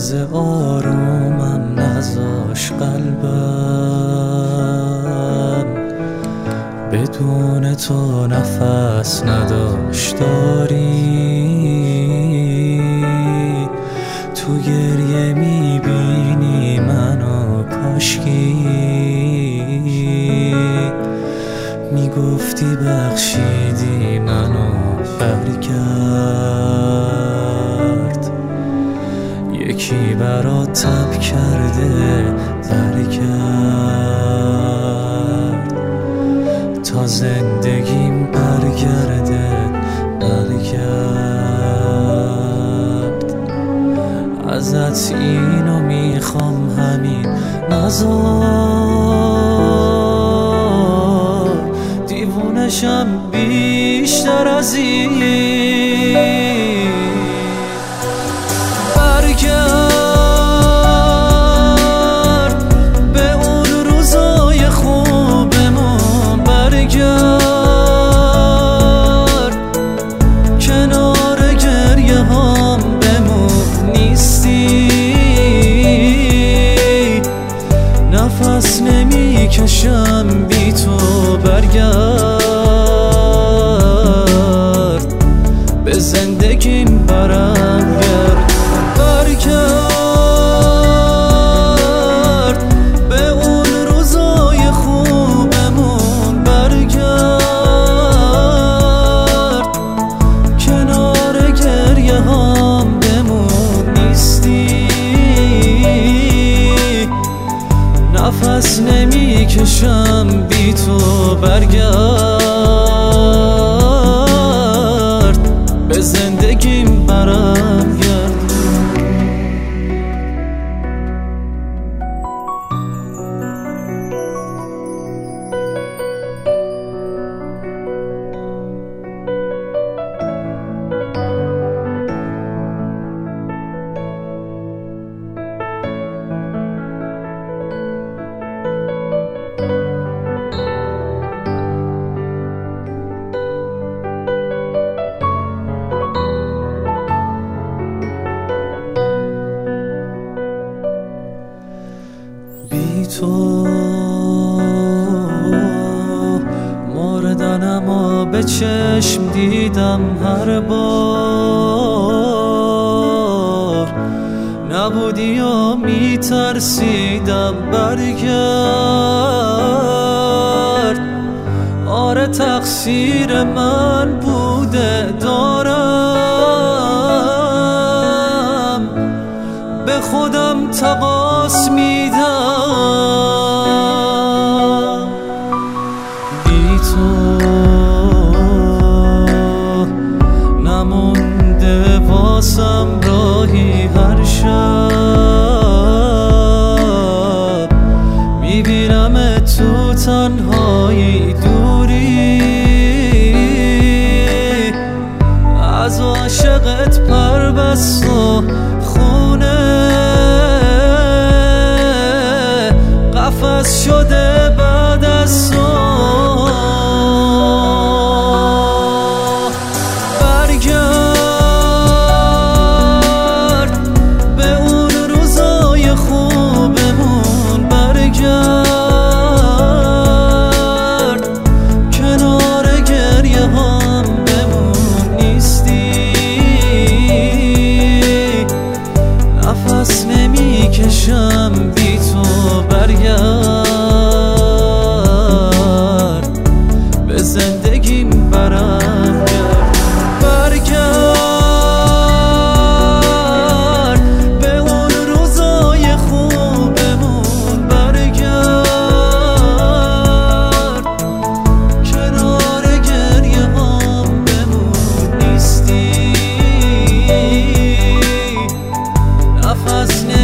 روز آرومم نذاش قلبم بدون تو نفس نداشت داری. تو گریه میبینی منو کاشکی میگفتی بخشیدی منو برگرد. یکی برات تب کرده برگرد تا زندگیم برگرده برگرد. ازت اینو میخوام همین نذار دیوونشم بیشتر از این. برگرد به اون روزای خوبمون برگرد کنار گریه هام بمون. نیستی نفس نمیکشم بی تو. برگرد به زندگیم برم گرد. برگرد به اون روزای خوبمون برگرد کنار گریه هام بمون. نیستی نفس نمیکشم بی تو. برگرد به زندگیم برم گرد. بی تو مردنم و به چشم دیدم هر بار. نبودی و میترسیدم برگرد. آره تقصیر من بوده دارم به خودم تقاص میدم. بی تو نمونده واسم راهی. هر شب میبینم تو تنهایی دوری از عاشقت پربست و خونه قفس شده بعد از تو. برگرد به اون روزای خوبمون برگرد کنار گریه هام بمون. نیستی نفس نمیکشم بی تو. برگرد به زندگیم برم گرد. برگرد به اون روزای خوبمون برگرد کنار گریه هام بمون. نیستی نفس